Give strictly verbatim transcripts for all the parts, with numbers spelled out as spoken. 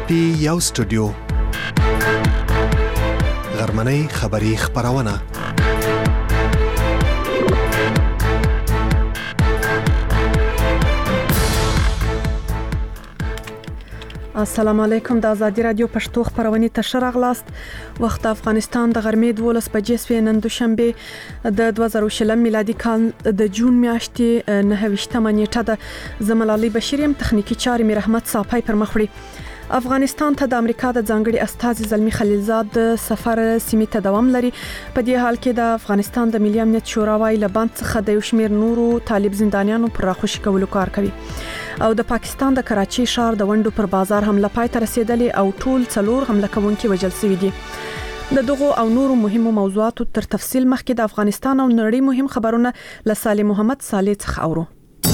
پی یو سټوډیو غرمنۍ خبری خبرونه السلام علیکم د آزادی رادیو پښتو خبرونه ته راغلاست. وخت افغانستان د غرمې دولس بجې سوي نن دوشنبه د دوه زره شلم میلادي کال د جون میاشتې نه ویشتمه نیټه ده. زملالي بشیریم تخنیکی چارې مې رحمت صافای پر مخ وړي. افغانستان ته د امریکا د ځانګړي استازي زلمی خلیلزاد د سفر سیمې ته دوام لري. په دې حال کې د افغانستان د ملي امنیت شورا وايي له بند څخه د یو شمېر نورو طالب زندانیانو پر راخوشي کولو کار کوي. او د پاکستان د کراچي ښار د ونډو پر بازار حمله پای ته رسیدلې او ټول څلور حمله کوونکي وژل شوي دي. د دغو او نورو مهمو موضوعاتو تر تفصیل مخکې د افغانستان او نړۍ مهم خبرونه له صالح محمد صالح څخه اورو.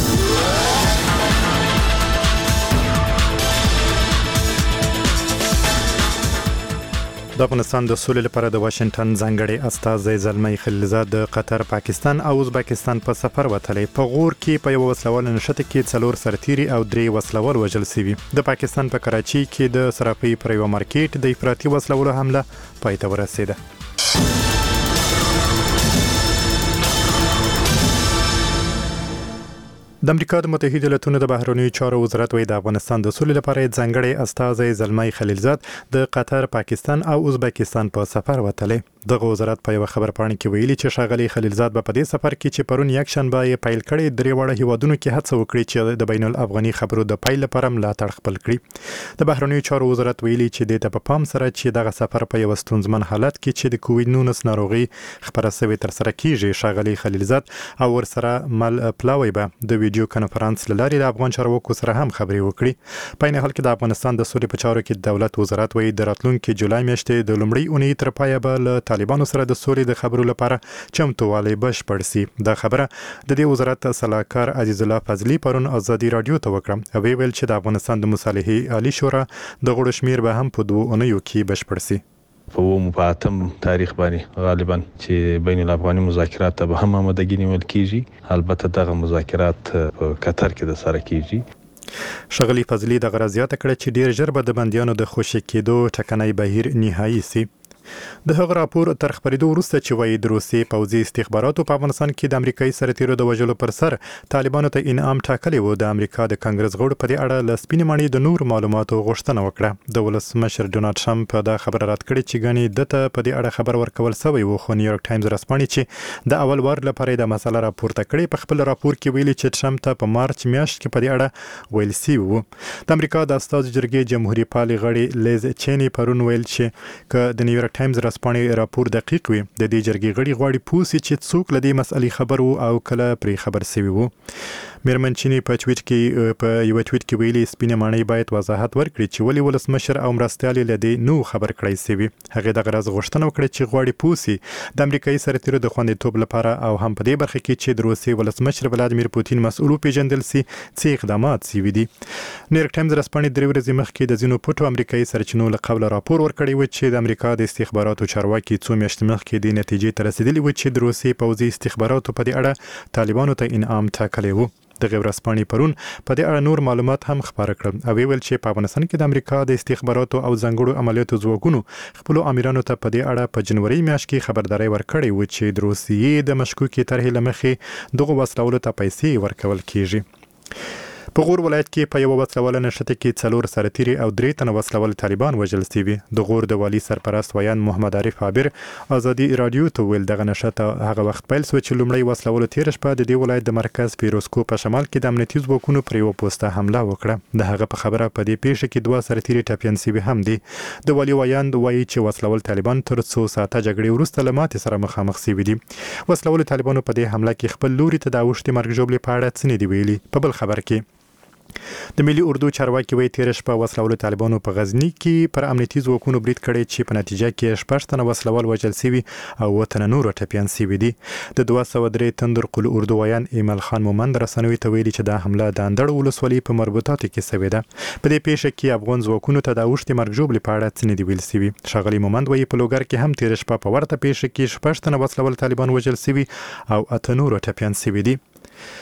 د افغانستان د سولې لپاره د واشنگټن ځانګړي استازي زلمی خلیلزاد د قطر، پاکستان او ازبکستان په سفر وتلی. په غور کې په یو وسلوال نشته کې څلور سرتیري او درې وسلوال وژل شوي. د پاکستان په کراچي کې د صرافي پر یو مارکیټ د افراطي وسلوالو حمله پای ته ورسېده. د امریکا د متحده ایالاتونو د بهرنیو چارو وزارت وايي د افغانستان د سولې لپاره ځانګړي استازي زلمی خلیلزاد د قطر، پاکستان او ازبکستان په سفر وتلی. دغه وزارت په یو خبر پاڼه کې ویلي چې ښاغلي خلیلزاد په دې سفر کې چې پرون یک شنبه یې پیل کړی درې وړه هیوادونو کې هڅه وکړي چې د بین الافغاني خبرو د پیل لپاره ملاتړ خپل کړي. د بهرنیو چارو وزارت ویلي چې د ته په پام سره چې دغه سفر په یو ستونزمن حالت کې چې د کووډ نولس ناروغي خبره شوې تر سره کیږي. ښاغلي خلیلزاد او ورسره مل پلاوی به د ویډیو کانفرنس لاري د افغان چارواکو سره هم خبرې وکړي. په این حال کې د افغانستان د سولې په چارو کې د دولت وزارت وایي د راتلونکي جولای میاشتې د لومړۍ اونۍ تر پایه به له طالبانو سره د سولې د خبرو لپاره چمتووالی بشپړ شي. دا خبره د دې وزارت صلاحکار عزیز الله فضلی پرون آزادی رادیو ته وکړه او ویل چې د افغانستان د مصالحې عالی شورا د غړو شمیر به هم په دوه اونیو کې بشپړ شي. په اووم په اتم تاریخ باندې غالبا چې بین الافغاني مذاکرات به هم آمادګي نیول کیږي. البته دغه مذاکرات په قطر کې د سره کیږي. ښاغلي فضلی د غرضیات کړه چې ډیر ژر به د بندیانو د خوشی کېدو ټکنۍ بهیر نهایی سي. د هغه راپور تر خبرېدو وروسته چې وایي د روسي پوځي استخباراتو په افغانستان کې د امریکایي سرتیرو د وژلو پر سر طالبانو ته انعام ټاکلی و. د امریکا د کانګرس غړو په دې اړه له سپینې ماڼۍ د نور معلوماتو غوښتنه وکړه. د ولسمشر ډونالډ ټرمپ دا خبره رد کړې چې ګڼي دته په دې اړه خبر ورکول شوی و. خو نیویارک ټایمز رسپانې چې د اول وار لپاره د مسله راپورته کړې په خپل راپور کې ویلي چې ټرمپ ته په مارچ میاشت کې په دې اړه ویل شوی و. د امریکا د استازو جرګې جمهوریت پالي غړي لیز چینی پرون ویل چې ک د نیویارک ټایمز رسپانې راپور دقیق وي. د دې جرګې غړي غواړي پوسي چې څوک لدی مسلې خبر وو او کله پرې خبر شوی وو. میرمن چینی په ټویټ کې په یو ټویټ کې ویلي سپینې ماڼۍ باید وضاحت ورکړي چې ولې ولسمشر او مرستیال لدی نو خبر کړی شوی. هغه د غرض غوښتنه وکړه چې غواړي پوسي د امریکایي سرتیرو د خوندیتوب لپاره او هم په دې برخه کې چې د روسي ولسمشر ولادیمیر پوتین مسؤل پیژندل سي چې اقدامات شوي دي. نیویارک ټایمز رسپانې درې ورځې مخکې د ځینو پټو امریکایي سرچینو له قبل راپور ورکړی و چې د امریکا د استخباراتو چارواکي څو میاشتې مخکې د نتیجې ته رسیدلی و چې د روسي پوځي استخباراتو په دې اړه طالبانو ته انعام ټاکلی و. د غیر رسپانې پرون په دې اړه نور معلومات هم خبر کړل او ویل چې په افغانستان کې د امریکا د استخباراتو او ځانګړو عملیاتو ځواکونو خپل امیرانو ته په دې اړه په جنوري میاشت کې خبرداري ورکړې و چې د روسیې د مشکوکې طرحې له مخې دغه وسلوالو ته پیسې ورکول کیږي. په غور ولایت کې په یو وسلوال نشته کې څلور سرتیري او درې تنه وسلوال طالبان وژل شوي. د غور د والی سرپرست ویان محمد عارف عابر آزادی رادیو ته ویل دغه نشته هغه وخت پیل شو چې لومړی وسلوال تیر شپه د دې ولایت د مرکز پیروسکو په شمال کې د امنیتي ځواکونو پر یو پوسټه حمله وکړه. د هغه په خبره په دې پیښه کې دوه سرتیري ټپیان شوي هم دي. د والی ویان وایي چې وسلوال طالبان تر څو ساعته جګړې وروسته له ماتې سره مخامخ شوي دي. وسلوال طالبانو په دې حمله کې خپل لوري ته د اوښتې مرګ ژوبلې په اړه څه نه دي ویلي. په بل خبر کې د ملي اردو چارواکي وایي تیر شپه وسلوال طالبانو په غزنی کې پر امنیتي ځواکونو برید کړی چې په نتیجه کې شپږ تنه وسلوال وژل شوي او اووه تنه نور ټپیان شوي دي. د دوه سوه درې تندر قل اردو ویان ایمل خان مومند رسنیو ته ویلي چې دا حمله د اندړ ولسوالۍ په مربوطاتو کې شوې ده. په دې پیښه کې افغان ځواکونو ته د اوښتې مرګ ژوبلې په اړه څه نه دي ویل شوي. ښاغلي مومند وایي په لوګر کې هم تیر شپه په ورته پیښه کې شپږ تنه وسلوال طالبان وژل شوي او اته نور ټپیان شوي دي.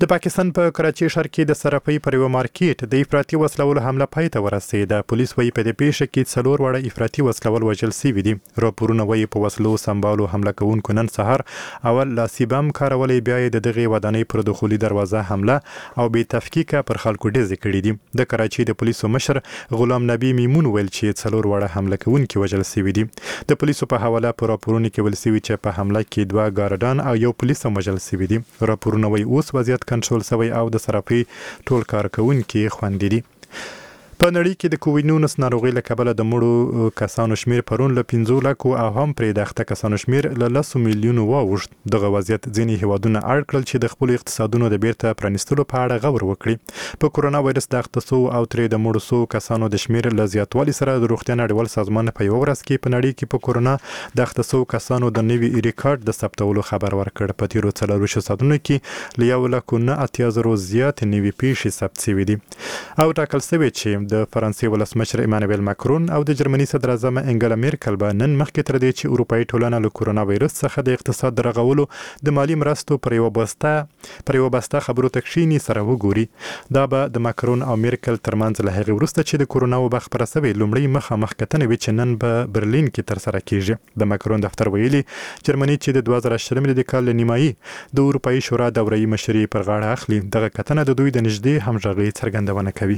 د پاکستان په کراچي ښار کې د صرافۍ پر یو مارکیټ د افراطي وسلوالو حمله پای ته ورسېده. پولیس وايي په دې پیښه کې څلور واړه افراطي وسلوال وژل شوي دي. راپورونه وايي په وسلو سمبالو حمله کوونکو نن سهار اول لاسي بم کارولې، بیا یې د دغې ودانۍ پر دخولي دروازه حمله او بې تفکیکه پر خلکو ډزې کړي دي. د کراچي د پولیسو مشر غلام نبی میمون ویل چې څلور واړه حمله کوونکي وژل شوي دي. د پولیسو په حواله په راپورونو کې ویل شوي چې په حمله کې دوه ګارډان او یو پولیس هم وژل شوي دي. راپورونه وايي اوس وضعیت کنټرول شوی او د صرافۍ ټول کارکوونکي خوندي دي. په نړۍ کې د کووډ نولس ناروغۍ له کبله د مړو کسانو شمیر پرون له پنځو لکو او هم پرې د اخته کسانو شمیر له لسو میلیونو واوښت. دغه وضعیت ځینې هیوادونه اړ کړل چې د خپلو اقتصادونو د بیرته پرانیستلو په اړه غور وکړي. په کورونا وایرس د اخته سوو او ترې د مړو سوو کسانو د شمیر له زیاتوالي سره د روغتیا نړیوال سازمان په یوه ورځ کې په نړۍ کې په کورونا د اخته سوو کسانو د نوي ریکارډ د ثبتولو خبر ورکړ. په تیرو څلورویشتو ساعتونو کې له یو لکو نه اتیا زرو زیات نوي پیښې ثبت شوي دي. او ټاکل شوی چې د فرانسې ولس مشر ایمانویل ماکرون او د جرمني صدر اعظم انګلا میرکل به نن مخکې تر دې چې اروپایي ټولنه له کورونا وایرس څخه د اقتصاد د رغولو د مالی مرستو پر یوه بسته پر یوه بسته خبرو ته کښیني سره وګوري. دا به د ماکرون او میرکل ترمنځ له هغې وروسته چې د کورونا وبا خپره شوې لومړۍ مخامخ کتنه وي چې نن به برلین کې ترسره کیږي. د ماکرون دفتر ویلي جرمني چې د دوه زره شلم د کال له نیمایي د اروپایي شورا دورهیي مشري پر غاړه اخلي، دغه کتنه د دوی د نږدې همغږۍ څرګندونه کوي.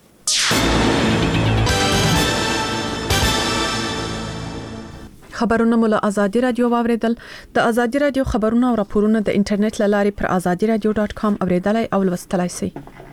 خبرونه مو له ازادي رادیو واوریدل. د ازادي رادیو خبرونه او راپورونه د انټرنیټ له لارې پر ازادي رادیو ډاټ کام اوریدلای او لوستلای شئ.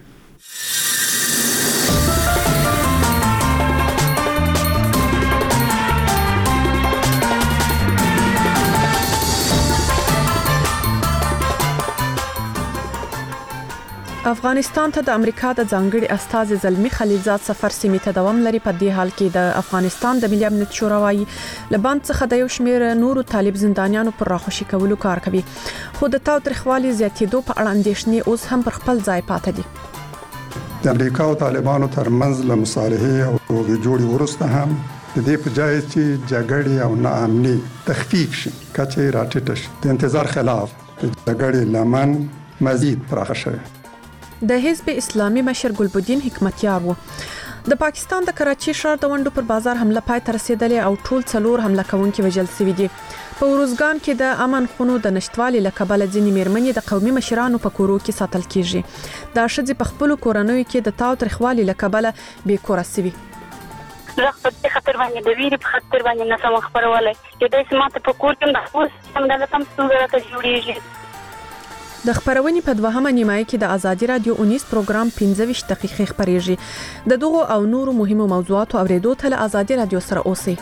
افغانستان ته د امریکا د ځانګړي استازي زلمی خلیلزاد سفر سیمې ته دوام لري. په دې حال کې د افغانستان د ملي امنیت شورا وايي له بند څخه د یو شمېر نورو طالب زندانیانو پر راخوشي کولو کار کوي، خو د تاوتریخوالي زیاتېدو په اړه اندېښنې اوس هم پر خپل ځای پاتې دي. د امریکا او طالبانو ترمنځ له مصالحې او د جوړې وروسته هم د دې په ځای چې جګړې او ناامني تخفیف شي، کچې راټیټه شي، د انتظار خلاف د جګړې لمن مزید پراخه شوی. د حزب اسلامي مشر ګلبدین حکمتیار وو. د پاکستان د کراچي ښار د ونډو پر بازار حمله پای ته رسیدلې او ټول څلور حمله کوونکي وژل شوي دي. په وروزګان کې د امن خونو د نشټوالي له کبله ځینې میرمنې د قومي مشرانو په کورو کې ساتل کیږي. دا ښځې په خپلو کورنیو کې د تاوتریخوالي له کبله بې کوره شوي. زه په خطر باندې د ویرې په خطر باندې نه سم خبرولای چې داسې ماته په کور کې د اوس هم د لکم ستونزه راته جوړېږي. د خبرونې په دوهمه نیمایي کې د ازادي رادیو اونیس پروګرام پنځه ویشت دقیقې خبرېږي. د دغو او نورو مهمو موضوعاتو اوریدو ته له ازادي رادیو سره اوسئ.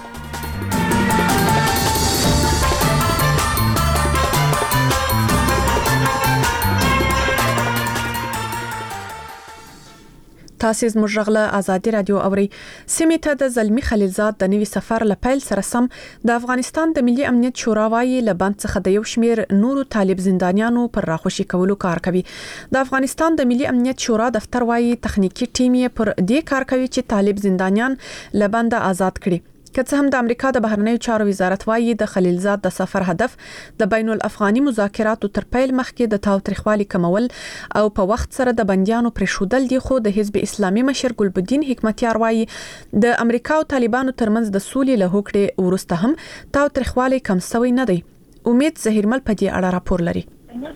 تاسو زموږ غږ له ازادي رادیو اوري. سیمې ته د زلمی خلیلزاد د نوي سفر له پیل سره سم د افغانستان د ملي امنیت شورا وايي له بند څخه د یو شمېر نورو طالب زندانیانو پر راخوشي کولو کار کوي. د افغانستان د ملي امنیت شورا دفتر وايي تخنیکی ټیم یې پر دې کار کوي چې طالب زندانیان له بند آزاد کړي. که څه هم د امریکا د بهرنیو چارو وزارت وايي د خلیلزاد د سفر هدف د بین الافغاني مذاکراتو تر پیل مخکې د تاوتریخوالي کمول او په وخت سره د بندیانو پرېښودل دي، خو د حزب اسلامي مشر ګلبدین حکمتیار وايي د امریکا او طالبانو ترمنځ د سولې له هوکړې وروسته هم تاوتریخوالي کم شوی نه دی. امید زهیرمل په دې اړه راپور لري.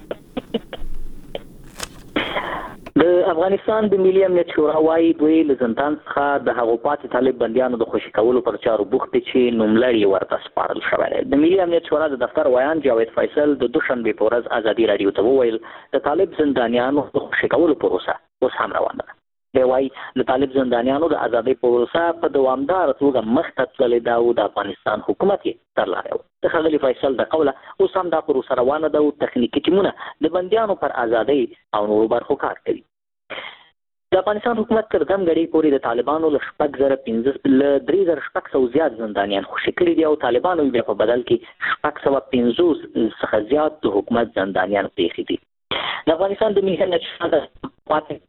د افغانستان د ملي امنیت شورا وايي دوی له زندان څخه د هغو پاتې طالب بندیانو د خوشي کولو پر چارو بوخت دي چې نوملړ ورته سپارل شوی دی. د ملي امنیت شورا د دفتر ویان جاوید فیصل د دوشنبې په ورځ ازادي رادیو ته وویل د طالب زندانیانو د خوشي کولو پروسه اوس هم روانه ده. دی وايي د طالب زندانیانو د ازادۍ پروسه په دوامداره توګه مخته تللې ده او د افغانستان حکومت یې ترلارې و. د ښاغلي فیصل د قوله اوس هم دا پروسه روانه ده او تخنیکي ټیمونه د بندیانو پر ازادۍ او نورو برخو کار کوي. د افغانستان حکومت تر دم غړي پورې د طالبانو له شپږ زره پنځه له درې زره شپږ سوه زیات زندانیان خوشي کړي دي او طالبانو بیا په بدل کې شپږ سوه پنځوس څخه زیات د حکومت زندانیان پریښي دي. د افغانستان د ملي امنیت شورا د پاتې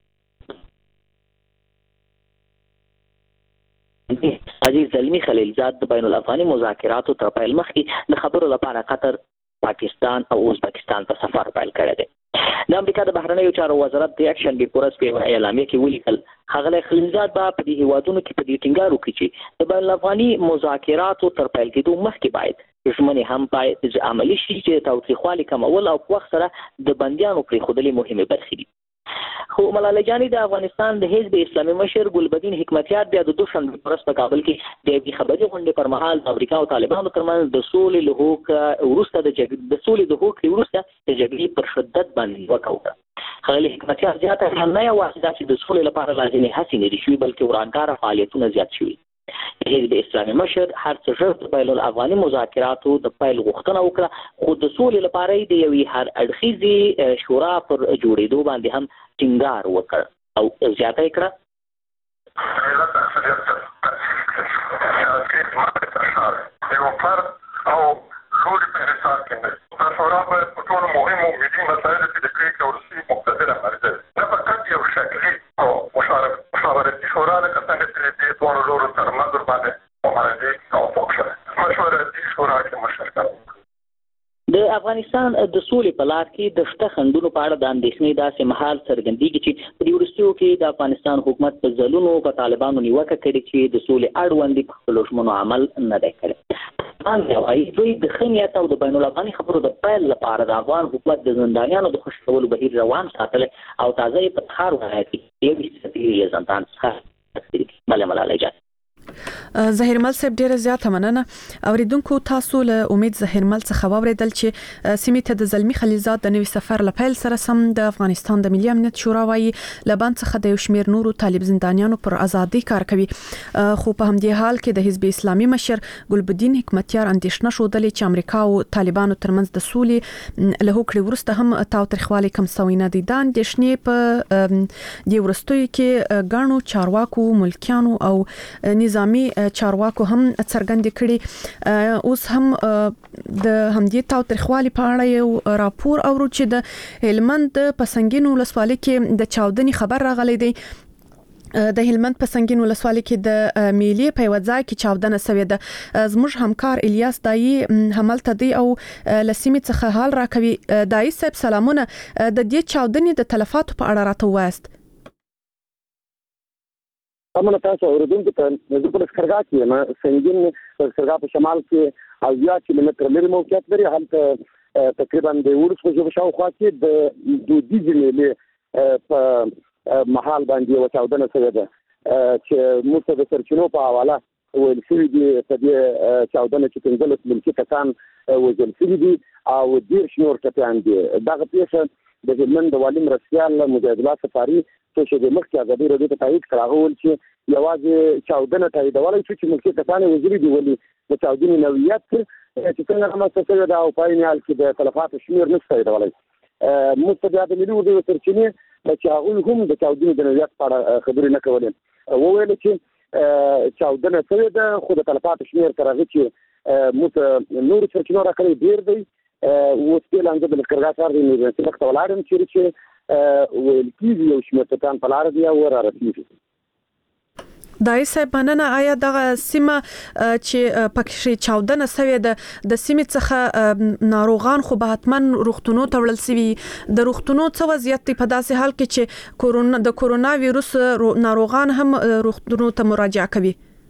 عزیز زلمی خلیلزاد د بین الافغاني مذاکراتو تر پیل مخکې د خبرو لپاره قطر، پاکستان او ازبکستان ته سفر پیل کړی دی. د امریکا د بهرنیو چارو وزارت د اکشن ریپورټ په اعلامیه کې ولیکل هغه خلیلزاد به په دې هیوادونو کې په دې ټینګار وکړي چې د بین الافغاني مذاکراتو تر پیل کېدو مخکې باید ژمنې هم باید عملي شي چې تاوتریخوالي کمول او په وخت سره د بندیانو پرېښودلې مهمې برخې دي. خو ملالۍ جانې د افغانستان د حزب اسلامي مشر ګلبدین حکمتیار بیا د دوشنبې په ورځ په کابل کې د یوې خبري غونډې پر مهال د امریکا او طالبانو ترمنځ د سولې له هوکړې وروسته د جګړې د سولې د هوکړې وروسته د جګړې پر شدت باندې وکړه. ښاغلي حکمتیار زیاته کړه نه یوازې دا چې د سولې لپاره لازمي هڅې نه دي شوي بلکې ورانکاره فعالیتونه زیات شوي. حزب اسلامي مشر هر څه ژر د بین الافغاني مذاکراتو د پیل غوښتنه وکړه خو د سولې لپاره د یوې هر اړخیزې شورا پر جوړېدو باندې هم ټینګار وکړ او زیاته یې کړه یو فرد او لوري په حساب کې نه دا شورا په ټولو مهمو ملي مسایلو کې د پرېکړې وروستۍ مقتدره مرجع نه فقط یو شکلي او مشاورتي شورا ده که څنګه چې دې دواړو لورو ترمنځ ورباندې ممارزې توافق شوی مشورتي شورا کې مشارکت د افغانستان د سولې په لار کې د شته خنډونو په اړه د اندېښنې داسې مهال څرګندېږي چې په دې وروستیو کې د افغانستان حکومت په ځلونو په طالبانو نیوکه کړې چې د سولې اړوندې په خپلو ژمنو عمل نه دی کړی. وايي دوی د ښه نیت او د بین الافغاني خبرو د پیل لپاره د افغان حکومت د زندانیانو د خوشي کولو بهیر روان ساتلی او تازه یې په تخار ولایت کې یوې سفیر زندان څخه بله ملالۍ جان ظهیرمل صاحب ډیره زیاته مننه. اوریدونکو تاسو له امید ظهیرمل څخه واوریدل چې سیمې ته د زلمی خلیلزاد د نوي سفر لپاره سره سم د افغانستان د ملي امنیت شورا وايي لبان څخه د یو شمیر نورو طالب زندانیانو پر ازادي کار کوي خو په همدې حال کې د حزب اسلامي مشر ګلبدین حکمتیار اندېښنه شودلې چې امریکا او طالبانو ترمنځ د سولې له هوکړې وروسته هم تاوتریخوالي کم شوی نه دي. د اندېښنې په دې وروستیو کې ګڼو چارواکو ملکیانو او نظامي چارواکو هم څرګند کړي. اوس هم د همدې تاوتریخوالي په اړه یو راپور اورو چې د هلمند په سنگین ولسوالۍ کې د چاودنې خبر راغلی دی. د هلمند په سنگین ولسوالۍ کې د میلې په وځای کې چاودنه شوې ده. زموږ همکار الیاس دایی هملته دی او لسیمې څخه حال راکوي. دایی صاحب سلامونه. د دې چاودنې د تلفاتو په اړه راته وایست. همغه تاسو اوریدونکو ته زه په لښکرګاه کې یم. سنگین لښکرګاه په شمال کې اویا کیلومتره لرې موقعیت لري. هلته تقریبا د ورس په شاوخوا کې د دودیزې میلې په محل باندې یوه چاودنه شوې ده چې موږ د سرچینو په حواله ویل شوي دي په دې چاودنه کې پنځلس ملکي کسان وژل شوي دي او دېرش نور ټپیان دي. دغه پیښه د هلمند د والي مرستیال مجاهد الله صفاري چې د مخکې ازادي راډیو ته تایید کړه هغه ویل چې یوازې چاودنه تاییدولی شو چې ملکي کسان یې وژلي دي ولې د چاودنې نوعیت چې څنګه رامنځته شوې ده او په عین حال کې د تلفاتو شمېر نه شي تاییدولی. موږ ته بیا د ملي اردو سرچینې چې هغوی هم د چاودنې د نوعیت په اړه خبرې نه کولې وویل چې چاودنه شوې ده خو د تلفاتو شمېر تر هغه چې موږ نورو سرچینو راکړی ډېر دی. اوس بیا لانجه د لښکرګاه ښار د یونیورسټي مخې ته ولاړ یم چیرې چې ویل کېږي یو شمېر ټپیان په لاره دي او رارسېږي. دایی صاحب مننه. آیا دغه سیمه چې پکې چاودنه شوې ده د سیمې څخه ناروغان خو به حتما روغتونو ته وړل شوي د روغتونو څه وضعیت دی په داسې حال کې چې کورونا د کورونا ویروس ناروغان هم روغتونو ته مراجعه کوي؟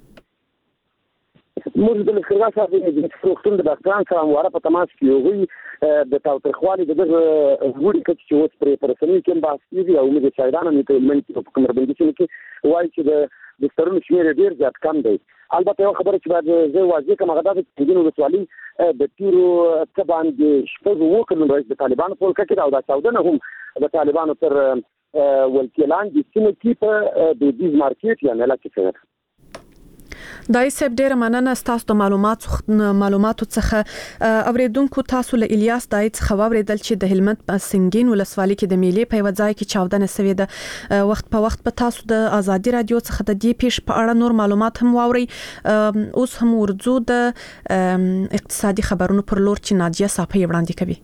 موږ د لښکرګاه ښار د روغتون د ډاکټرانو سره همواره په تماس کې یو هغوی د تاوتریخوالي د دغه لوړې کچې چې اوس پرې په رسنیو کې هم بحث کېږي او موږ شاهدان هم په هلمند کې په کمربندي سیمه کې وایي چې د بسترونو شمېر یې ډېر زیات کم دی. البته یوه خبره چې باید زه واضح کړم هغه دا ده چې سنګین ولسوالۍ د تېرو څه باندې شپږ اووه کلونو راهیسې د طالبانو په ولکه کې ده او دا چاودنه هم د طالبانو تر ولکې لاندې سیمه کې په دودیز مارکېټ یا میله کې شوې ده. دایی صاحب ډیره مننه ستاسو د معلوماتو معلوماتو څخه. اوریدونکو تاسو له الیاس دایی څخه واوریدل چې د هلمند په سنگین ولسوالۍ کې د میلې په وځای کې چاودنه شوې ده. وخت په وخت په تاسو د ازادي رادیو څخه د دې پیښې په اړه نور معلومات هم واوري. اوس هم ورځو د اقتصادي خبرونو پر لور چې نادیه صافی وړاندې کوي.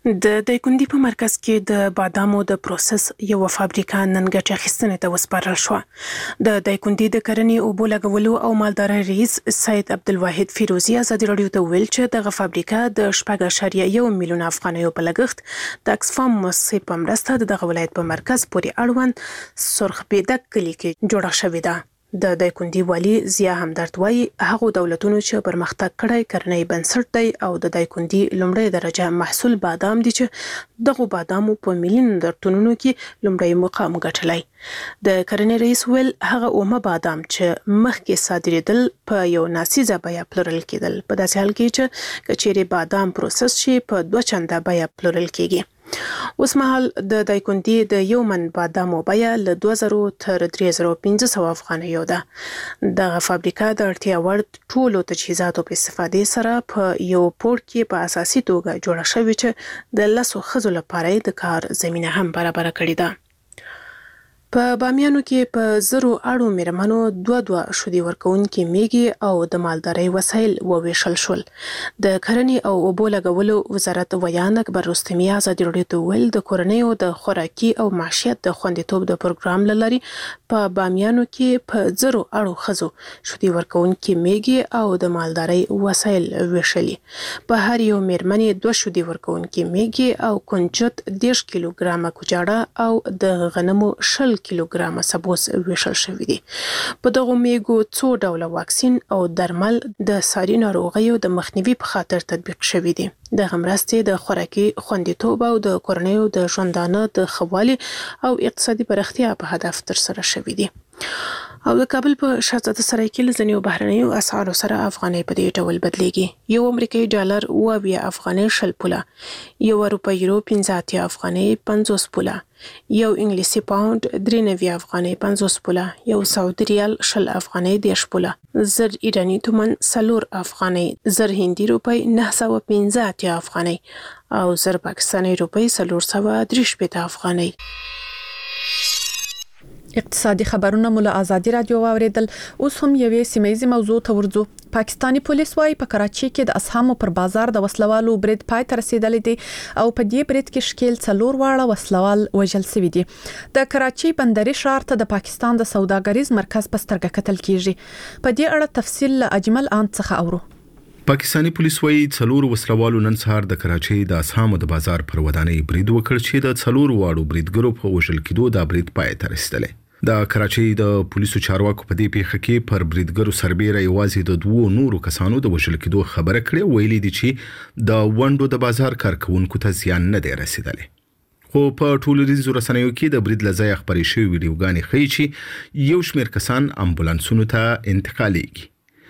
د دایکنډي په مرکز کې د بادامو د پروسس یو فابریکه نن ګټه اخیستنې ته وسپارل شو. د دایکنډي د کرنې اوبو لګولو او مالدارۍ رئیس سید عبدالواحد فیروزي ازادي راډیو ته ویل چې دغه فابریکه د شپږ اعشاریه یو میلیون افغانیو په لګښت د اکسفام مؤسسې په مرسته د دغه ولایت په مرکز پورې اړوند سرخبیدک کلي کې جوړه شوې ده. د دایکنډي والي ضیا همدرد وايي هغو دولتونو چې پرمختګ کړی کرنۍ بنسټ دی او د دایکنډي لومړی درجه محصول بادام دي چې دغه بادامو په میلیون ټنونو کې لومړی مقام ګټلی. د کرنې رئیس ویل هغه اومه بادام چې مخکې صادرېدل په یو ناسیزه بیه پلورل کېدل، په داسې حال کې چې کچېرې بادام پروسس شي په دوه چنده بیه پلورل کېږي. اوس مهال د دایکنډي د یو من بادامو بیه له دوه زره تر درې زره پنځه سوه افغانیو ده. دغه فابریکه د اړتیا وړ ټولو تجهیزاتو په استفادې سره په یو پورت کې په اساسي توګه جوړه شوې چې د لسو ښځو لپاره د کار زمینه هم برابره کړې ده. په بامیانو کې په زرو اړو میرمنو دوه دوه شودي ورکوونکي میږي او د مالدارۍ وسایل وویشل شول. د کرنې او اوبو لګولو وزارت ویان اکبر رستمي ازادي راډیو ته ویل د کورنیو د خوراکي او معیشت د خوندیتوب د پروګرام له لارې په بامیانو کې په زرو اړو ښځو شودي ورکوونکي میږي او د مالدارۍ وسایل ویشلي. په هر یو میرمنې دوه شودي ورکوونکي میږي او کنجد دېرش کیلوګرامه کوچاړه او د غنمو شل کیلوګرامه سبوس ویشل شوی دي. په دغه میږو څو ډوله واکسین او درمل د ساري ناروغیو د مخنیوي په خاطر تطبیق شوی دي. دغه مرستې د خوراکي خوندیتوب او د کورنیو د ژوندانه د ښه والي او اقتصادي پراختیا په هدف ترسره شوی دي. او د کابل په شاهزاده سرای کې له ځینو بهرنیو اسعارو سره افغانۍ په دې ډول بدلیږي. یو امریکایي ډالر اوه اویا افغانۍ شل پوله، یو اروپایي یورو پنځه اتیا افغانۍ پنځوس پوله، یو انګلیسي پاوند درې نوي افغانۍ پنځوس پوله، یو سعودي ریال شل افغانۍ دېرش پوله، زر ایراني تومن څلور افغانۍ، زر هندي روپۍ نهه سوه پنځه اتیا افغانۍ او زر پاکستاني روپۍ څلور سوه درې شپېته افغانۍ. اقتصادي خبرونه مو له ازادي راډیو واوریدل. اوس هم یوې سیمایي موضوع ته ورځو. پاکستانی پولیس وايي په کراچۍ کې د اسهامو پر بازار د وسلوالو برید پای ته رسیدلی دی او په دې برید کې شکیل څلور واړه وسلوال وژل شوي دي. د کراچۍ بندري ښار ته د پاکستان د سوداګریز مرکز په سترګه کتل کیږي. په دې اړه تفصیل له اجمل آن څخه اورو. پاکستانی پولیس وايي څلور وسلوالو نن سهار د کراچۍ د اسهامو د بازار پر ودانۍ برید وکړ چې د څلور واړو بریدګرو په وژل کېدو د برید پای ته رسیدلی. د کراچۍ د پولیسو چارواکو په دې پیښه کې پر بریدګرو سربېره یوازې د دوو نورو کسانو د وژل کېدو خبره کړې. ویلي دي چې د ونډو د بازار کارکونکو ته زیان نه دی رسیدلی. خو په ټولنیزو رسنیو کې د برید له ځایه خپرې شوې ویډیوګانې ښیي چې یو شمېر کسان امبولانسونو ته انتقالیږي.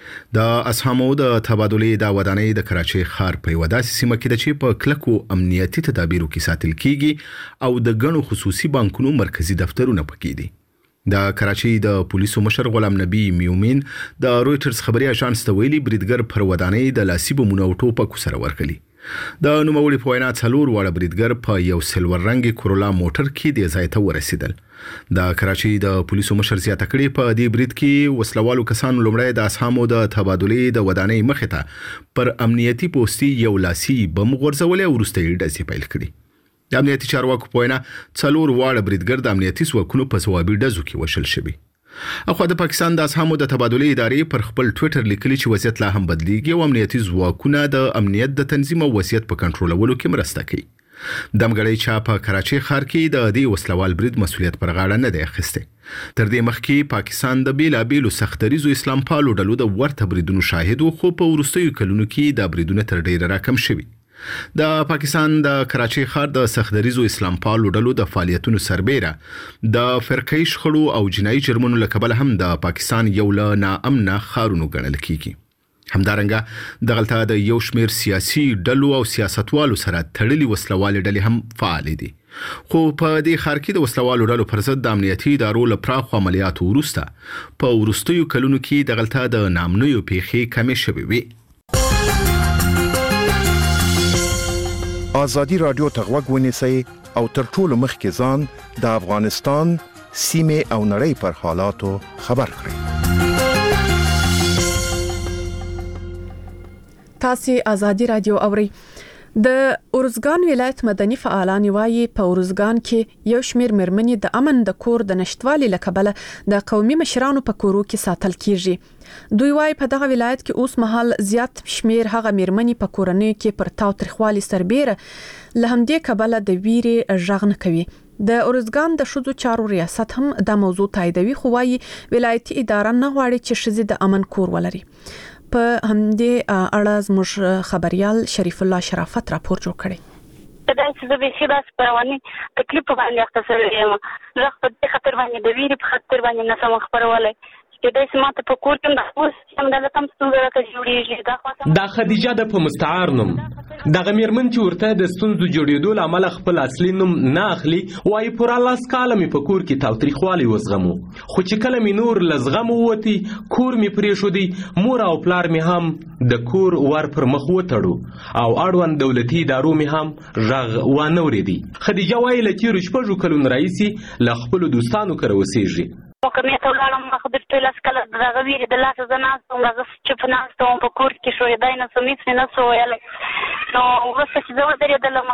د اسهامو د تبادلې د ودانۍ د کراچۍ ښار په یوه داسې سیمه کې ده چې په کلکو امنیتي تدابیرو کې ساتل کیږي او د ګڼو خصوصي بانکونو مرکزي دفترونه پکې دي. د کراچۍ د پولیسو مشر غلام نبی میومین د رويټرز خبري اژانس ته ویلي بریدګر پر ودانۍ د لاسي بمونو او ټوپکو سره ورغلي. د نوموړي په وینا څلور واړه بریدګر په یو سلور رنګي کورولا موټر کې د ځای ته ورسېدل. د کراچۍ د پولیسو مشر زیاته کړې په دې برید کې وسلوالو کسانو لومړی د اسهامو د تبادلې د ودانۍ مخې ته پر امنیتي پوستي یو لاسي بم غورځولې او وروسته یې ډزې پیل کړې. د امنیتي چارواکو په وینا څلور واړه بریدګر د امنیتي ځواکونو په ځوابي ډزو کې وژل شوي. اخوا د پاکستان د اسهامو د تبادلې ادارې پر خپل ټویټر لیکلي چې وضعیت لا هم بدلیږي او امنیتي ځواکونه د امنیت د تنظیم او وضعیت په کنټرولولو کې مرسته کوي. دمګړی چا په کراچۍ ښار کې د دې وسلوال برید مسؤلیت پر غاړه نه دی اخیستی. تر دې مخکې پاکستان د بیلابیلو سختدریزو اسلام پالو ډلو د ورته بریدونو شاهد و، خو په وروستیو کلونو کې دا بریدونه تر ډیره راکم شوي. د پاکستان د کراچۍ ښار د سختدریزو اسلام پالو ډلو د فعالیتونو سربېره د فرقه‌ای شخړو او جنایي جرمونو له کبله هم د پاکستان یو له ناامنه ښارونو ګڼل کیږي. همدارنګه دغلته د یو شمېر سیاسي ډلو او سیاستوالو سره تړلي وسلوالې ډلې هم فعالې دي. خو په دې ښار کې د وسلوالو ډلو پر ضد د امنیتي ادارو له پراخو عملیاتو وروسته په وروستیو کلونو کې دغلته د ناامنیو پیښې کمې شوې وي. ازادي راډیو ته غوږ ونیسئ او تر ټولو مخکې ځان د افغانستان سیمې او نړۍ پر حالاتو خبر کړئ. تاسو ازادي راډیو اورئ. د ارزګان ولایت مدني فعالان وایي په ارزګان کې یو شمېر مېرمنې د امن د کور د نشټوالي له کبله د قومي مشرانو په کورو کې ساتل کیږي. دوی وایي په دغه ولایت کې اوس مهال زیات شمېر هغه مېرمنې په کورنۍ کې پر تاوتریخوالي سربېره له همدې کبله د ویرې غږ نه کوي. د ارزګان د ښځو چارو ریاست هم دا موضوع تاییدوي، خو وایي ولایتي اداره نه غواړي چې ښځې د امن کور ولري. په همدې اړه زموږ خبريال شریف الله شرافت راپور جوړ کړی. دا چې د بشي بس پرواني تکلیف باندې اختصار یم زه په دې خاطر باندې د ویرې په خاطر باندې نه سم خبرولای چې د سمات په کور کې د اوس هم د لتم ستونزه راته جوړیږي. دا دا خدیجه د په مستعار نوم دغه مېرمن چې ورته د ستونزو جوړېدو له امله خپل اصلي نوم نه اخلي وایي پوره لاس کاله مې په کور کې تاوتریخوالی وزغمو، خو چې کله مې نور له زغمو ووتي کور مې پرېښودی، مور او پلار مې هم د کور ور پر مخ وتړو او اړوند دولتي ادارو مې هم غږ وانه اورېدی. خدیجه وایي له تېرو شپږو کلونو راهیسې له خپلو دوستانو کره اوسېږي. وکمې ته ولاړم مخ د ټول اسکل دغه ویری د لاسه زناستم دغه چپ ناستم په کور کې شوې دای نه سمیت نه سو ویل نو وروسته چې زه ودرېدلم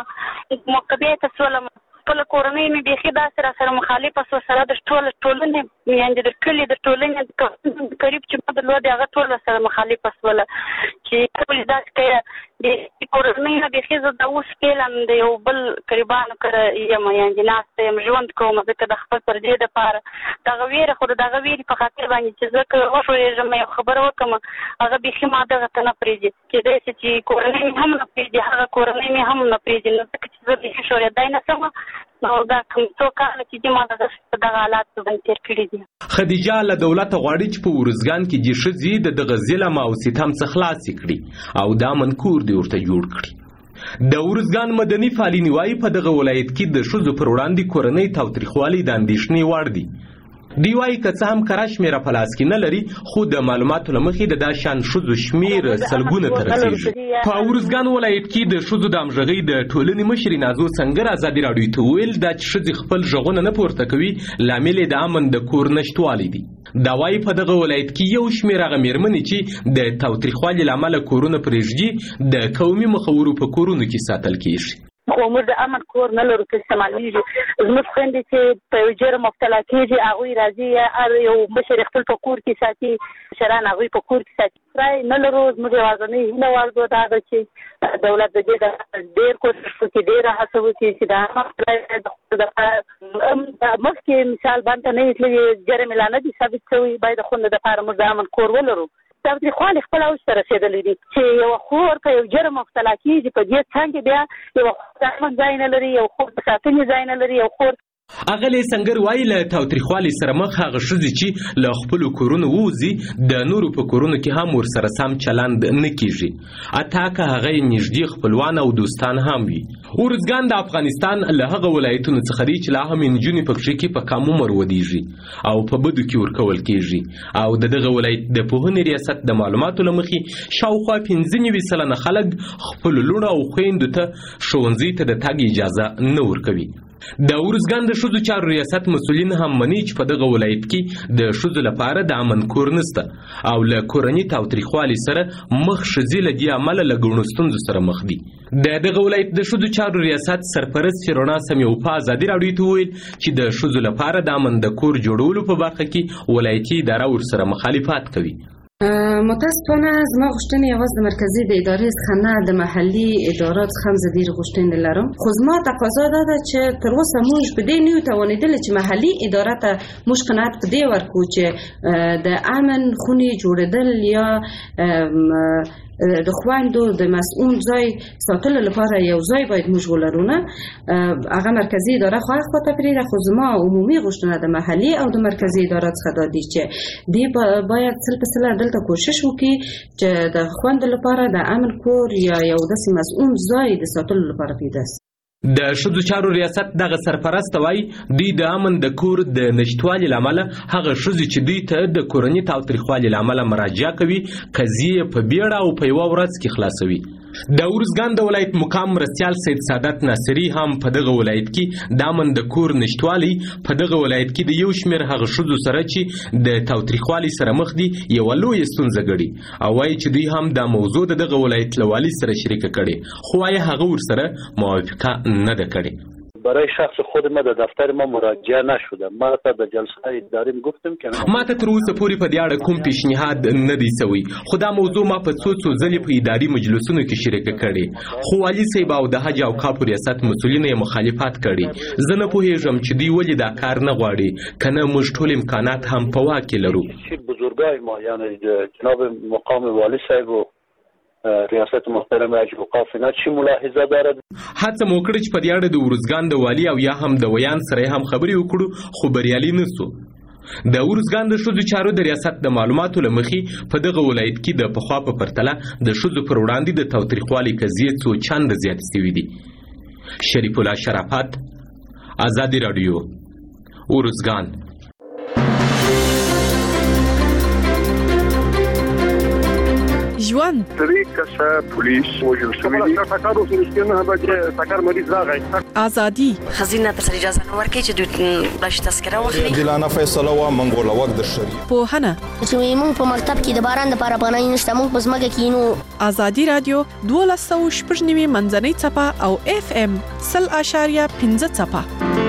مکبې ته سولم خپل کورنۍ مې بیخي داسې را سره مخالفه سو سره د ټول ټولنې یعنې د کلي د ټولنې قریب چې ما درلودې هغه ټول سره مخالفه سوله چې ټول داسې کوي د کورنۍ نه بیخي زه د اوس فعلا د یو بل قریبانو کره یم یعنې ناسته یم ژوند کوم ځکه د خپل پردې دپاره دغه ویره خو د دغه ویرې په خاطر باندې چې زه که وښویېږم یو خبره وکړم هغه بیخي ما دغه ته نه پرېږدي کېدای شي چې کورنۍ مې هم نه پرېږدي هغه کورنۍ مې هم نه پرېږدي نو ځکه چې زه بیخي شورېدی نه شم نو دا کوم څو کاله چې دي ما دغه دغه حالاتو باندې تېر کړي دي. خدیجه له دولته غواړي چې په ارزګان کې دې ښځې د دغه ظلم او ستم څخه خلاصې کړي او دا منکور دې ورته جوړ کړي. د ارزګان مدني فعالین وایي په دغه ولایت کې د ښځو پر وړاندې کورنۍ تاوتریخوالي د اندېښنې وړ دي. دی وایي که څه هم کره شمېره په لاس کې نه لري خو د معلوماتو له مخې د دا شان ښځو شمېر سلګونه ته رسېږي. په ارزګان ولایت کې د ښځو د همغږۍ د ټولنې مشرې نازو سنګر ازادي راډیو ته وویل دا چې ښځې خپل غږونه نه پورته کوي لامل یې د امن د کور نشتوالی دی. دا وایي په دغه ولایت کې یو شمېر هغه مېرمنې چې د تاوتریخوالي له امله کورونه پرېږدي د قومي مخورو په کورونو کې ساتل کېږي. خو موږ د امن کور نه لرو چې استعمالېږي. زموږ خویندې چې په یو جرم مبتلا کېږي هغوی راځي هر یو مشر خپل په کور کې ساتي مشران هغوی په کور کې ساتي. رای نه لرو زموږ یوازینۍ هیله وارزو دا ده چې دولت د دې ډېر کوشش وکړي ډېره هڅه وکړي چې د امن مخکې مثال باندې نه تللي جرم لا نه دي ثابت شوي باید د خوندو دپاره موږ د امن کور ولرو. تاوتریخوالي خپل اوج ته رسېدلی دي چې یو خور په یو جرم مبتلا کېږي په دې څانګې بیا یو خور د امن ځای نه لري یو خور د ساتنې ځای نه لري یو خور. اغلې سنګر وایي له تاوتریخوالي سره مخ هغه ښځې چې له خپلو کورونو ووځي د نورو په کورونو کې هم ورسره سم چلند نه کېږي حتی که هغه یې نږدې خپلوان او دوستان هم وي. ارزګان د افغانستان له هغه ولایتونو څخه دی چې لا هم نجونې پکښې کې په کم عمر ودېږي او په بدو کې ورکول کېږي او د دغه ولایت د پوهنې ریاست د معلوماتو له مخې شاوخوا پنځه نوي سلنه خلک خپلو لوڼو او خویندو ته ښوونځي ته د تګ اجازه نه ورکوي. د ارزګان د ښځو چارو ریاست مسؤلین هم مني چې په دغه ولایت کې د ښځو لپاره د امن کور نشته او له کورني تاوتریخوالي سره مخ ښځې له دې امله له ګڼو ستونزو سره مخ دي. د دغه ولایت د ښځو چارو ریاست سرپرست شیرونا سمیوپا ازادي راډیو ته وویل چې د ښځو لپاره د امن د کور جوړولو په برخه کې ولایتي اداره ورسره مخالفت کوي. متاسفانه زما غوښتنې یوازې د مرکزي د ادارې څخه نه د محلي ادارات څخه هم زه ډېرې غوښتنې لرم خو زما تقاضا دا ده چې تر اوسه موږ په دې نه یو توانېدلي چې محلي اداره ته موږ قناعت په دې ورکړو چې د امن خونې جوړېدل یا د خویندو د مسؤل ځای ساتلو لپاره یو ځای باید موږ ولرو نه هغه مرکزي اداره خو هغه خواته پرېږده خو زما عمومي غوښتنه د محلي او د مرکزي اداره څخه دا دي چې دوی باید سل په سله دلته کوشش وکړي چې د خویندو لپاره د امن کور یا یو داسې مسؤل ځای د ساتلو لپاره پیدا شي. د ښځو چارو ریاست دغه سرپرست وایي دوی د امن د کور د نشتوالي له امله هغه ښځې چې دوی ته د کورني تاوتریخوالي له امله مراجعه کوي قضیې په بیړه او په یوه ورځ کې خلاصوي. د ارزګان د ولایت مقام مرستیال سید سعادت ناصری هم په دغه ولایت کې د امن د کور نشټوالي په دغه ولایت کې د یو شمېر هغه ښځو سره چې د تاوتریخوالي سره مخ دي یوه لویه ستونزه ګڼي او وایي چې دوی هم دا موضوع د دغه ولایت له والي سره شریکه کړې خو وایي هغه ورسره موافقه نه ده کړې. برای شخص خود ما در دفتر ما مراجعه نشده. ما تا به جلسه اداری گفتم که ما ته تر اوسه پورې په دې اړه کوم پیشنهاد نه دی سوی خو دا موضوع ما په څو څو ځلې په اداري مجلسونو کې شریکه کړې خو والي صاحب او د حج او کاپو ریاست مسؤلینو یې مخالفت کړي. زه نه پوهېږم چې دوی ولې دا کار نه غواړي که نه موږ ټول امکانات هم په واک کې لرو. بزرگای ما یعنی جناب مقام والی صاحب و ریاست محترم حج اوقاف نه چی ملاحظه دارد. هڅه مو کړې چې په دې اړه د ارزګان د والي او یا هم د ویان سره هم خبرې وکړو خو بریالي نه سو. د ارزګان د ښځو چارو د ریاست د معلوماتو له مخې په دغه ولایت کې د پخوا په پرتله د ښځو پر وړاندې د تاوتریخوالي قضیې څو چنده زیاتې شوي دي. شریف الله شرافت، ازادي راډیو، ارزګان. ژوند درې کسه پولیس وژل شوي دي. سکارو سره نه به سکار مریض راغی. ازادي خزینه ته اجازه نه ورکړي چې دوی بلش تذکره واخلي. عادلانه فیصله و منګول وخت د شریعت. پوهنه چې موږ په مکتب کې د باران د لپاره پناه نشته موږ په ځمکه کې نو. ازادي رادیو دوه سوه شپږ نوي منځنۍ څپه او اف ام سل اشاریه پنځه څپه.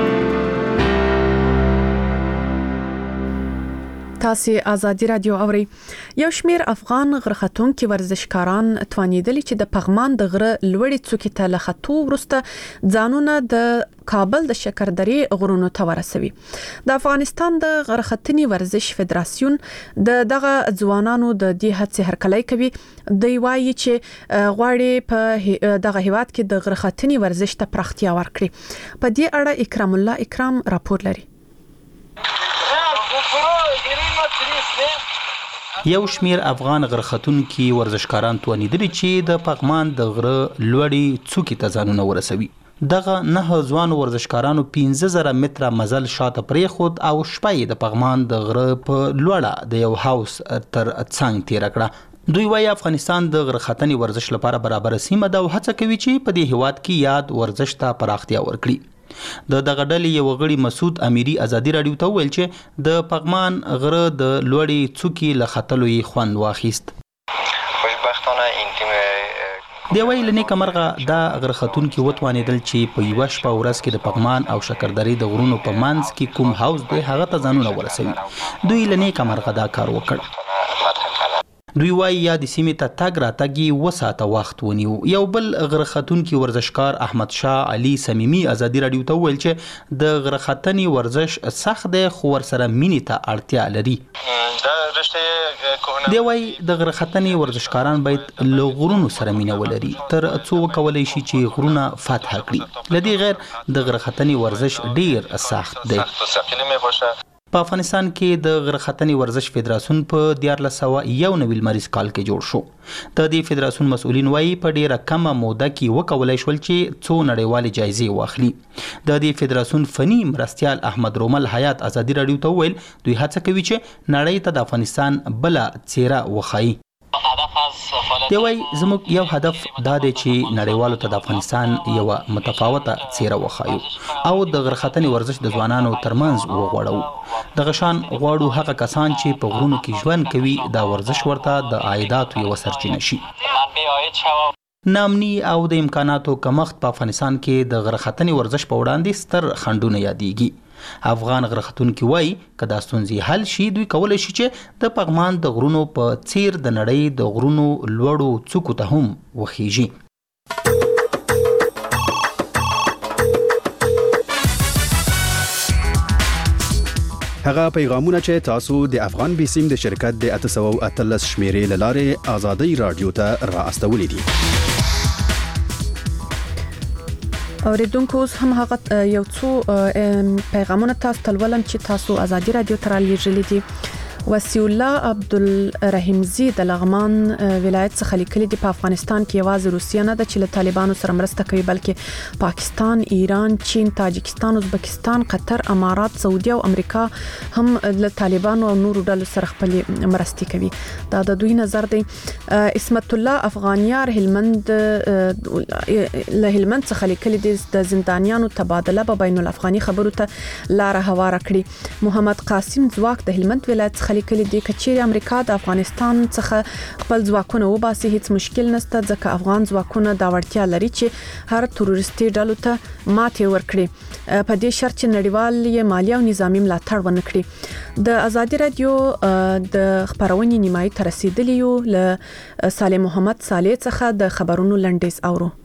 تاسو ازادي رادیو اوري. یو شمیر افغان غرختونکو ورزشکاران توانیدلی چې د پغمان د غره لوړې څوکې ته لختو ورسته ځانونه د کابل د شکردرې غرونو ته ورسوي. د افغانستان د غرختنی ورزش فدراسیون د دغه ځوانانو د دې هڅې هرکلی کوي. دوی وایي چې غواړي په دغه هیواد کې د غرختنی ورزش ته پراختیا ورکړي. په دې اړه اکرام الله اکرام راپور لري. یو شمیر افغان غرختونکو ورزشکاران توانیدلی چې د پغمان د غره لوړې څوکې ته ځانونه ورسوي. دغه نه ځوان ورزشکارانو پنځه زره متره مزل شاته پرې خود او شپې د پغمان د غره په لوړه د یو هاوس تر څنګ تیر کړه. دوی وايي افغانستان د غرختنی ورزش لپاره برابر سیمه ده او هڅه کوي چې په دې هیواد کې یاد ورزش ته پراختیا ورکړي. د دغه ډلې یو غړي مسعود امیری ازادي رادیو ته ویل چې د پغمان غره د لوړې څوکې له ختلو یې خوند واخیست. خوشبختانه این تیم دی ویل نه کمرغه دا غرختونکو وتوانیدل چې په یو شپه ورځ کې د پغمان او شکردرې د غرونو په منځ کې کوم هاوس دی هغه ته ځانونه ورسوي. دوی لنه کمرغه دا کار وکړ. دوی وايي یا د سیمې ته تګ راتګ وساته وخت ونیو. یو بل غرختونکو ورزشکار احمد شاه علي سمیمي ازادي رادیو ته ویل چې د غرختنی ورزش سخت دی خو ور سره مینې ته اړتیا لري. دی وايي د غرختنی ورزشکاران باید له غرونو سره مینه ولري تر څو کولای شي چې غرونه فتح کړي. لدی غیر د غرختنی ورزش ډیر سخت دی. په افغانستان کې د غرختنی ورزش فدراسیون په دیارلس سوه یو نوي لمریز کال کې جوړ شو. د دې فدراسیون مسؤلین وايي په ډیره کمه موده کې وکولای شول چې څو نړیوالې جایزې واخلي. د دې فدراسیون فني مرستیال احمد رومل حیات ازادي رادیو ته ویل دوی هڅه کوي چې نړۍ ته د افغانستان بل څیره وخایي. دی وايي زموږ یو هدف دا دی چې نړیوالو ته د افغانستان یو متفاوته څیره وخایو او د غرختنی ورزش د ځوانانو ترمنځ وغوړو. د غشان غواړو هغه کسان چې په غرونو کې ژوند کوي دا ورزش ورته د عایداتو یو سرچینه شي. نامني او د امکاناتو کمښت په افغانستان کې د غرختنی ورزش په وړاندې ستر خنډونه یادېږي. افغان غرختونکو وايي کدا ستونزې حل شي دوی کولای شي چې د پغمان د غرونو په څیر د نړۍ د غرونو لوړو څوکو ته هم وخیږي. هغه پیغامونه چې تاسو د افغان بیسیم د شرکت د اته سوه اتلس شمیرې لاره ازادي رادیو ته را استولې دي. اوریدونکو هم هغه یو څو پیغامونه تاسو تلولم چې تاسو ازادي رادیو تر لېږلې دي. وسی الله عبدالرحیمزی د لغمان ولایت څخه لیکلي دي په افغانستان کې یوازې روسیه نه ده چې له طالبانو سره مرسته کوي بلکې پاکستان، ایران، چین، تاجکستان، ازبکستان، قطر، امارات، سعودي او امریکا هم له طالبانو او نورو ډلو سره خپل مرستې کوي. دا د دوی نظر دی. اسمت الله افغانیار هلمند له هلمند څخه لیکلي دي د زندانیانو تبادله په بین الافغاني خبرو ته لار هواره کړي. محمد قاسم ځواک د هلمند ولایت څخه لیکلي دي کچېرې امریکا د افغانستان څخه خپل ځواکونه وباسي هیڅ مشکل نشته ځکه افغان ځواکونه دا وړتیا لري چې هر تروریستي ډلو ته ماتې ورکړي په دې شرط چې نړیوال یې مالی او نظامی ملاتړ ونه کړي. د ازادي رادیو د خبرونې نیمایي ته رسیدلی یو له صالح محمد صالح څخه د خبرونو لنډیز اورو.